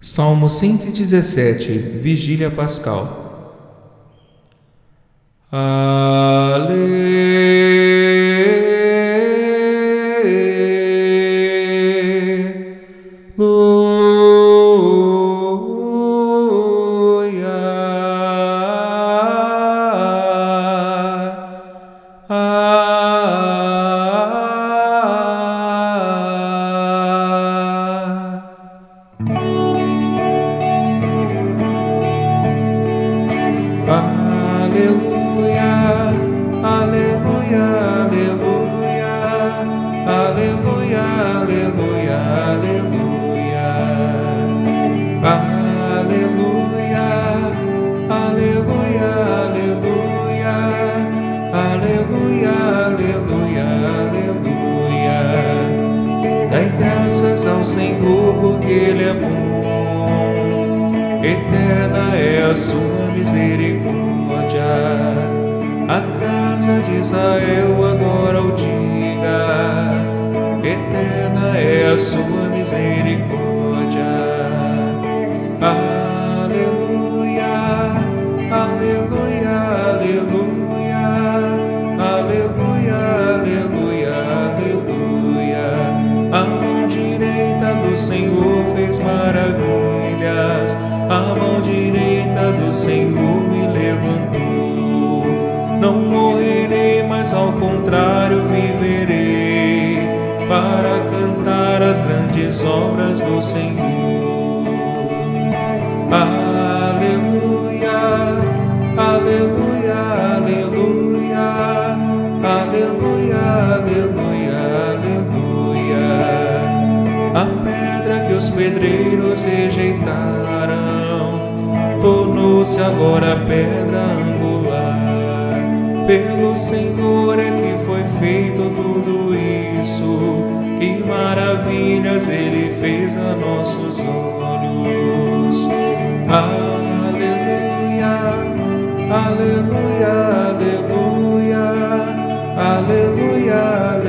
Salmo 117, Vigília Pascal. Aleluia, aleluia, aleluia, aleluia, aleluia, aleluia, aleluia, aleluia, aleluia, aleluia, aleluia, aleluia. Dai graças ao Senhor porque Ele é bom, eterna é a sua misericórdia. A casa de Israel agora o diga, eterna é a sua misericórdia. Aleluia, aleluia, aleluia, aleluia, aleluia, aleluia. A mão direita do Senhor fez maravilhas, a mão direita do Senhor me levantou. Não morrerei, mas ao contrário viverei, para cantar as grandes obras do Senhor. Aleluia, aleluia, aleluia, aleluia, aleluia, aleluia. A pedra que os pedreiros rejeitaram tornou-se agora pedra angular. Pelo Senhor é que foi feito tudo isso, que maravilhas Ele fez a nossos olhos. Aleluia, aleluia, aleluia, aleluia,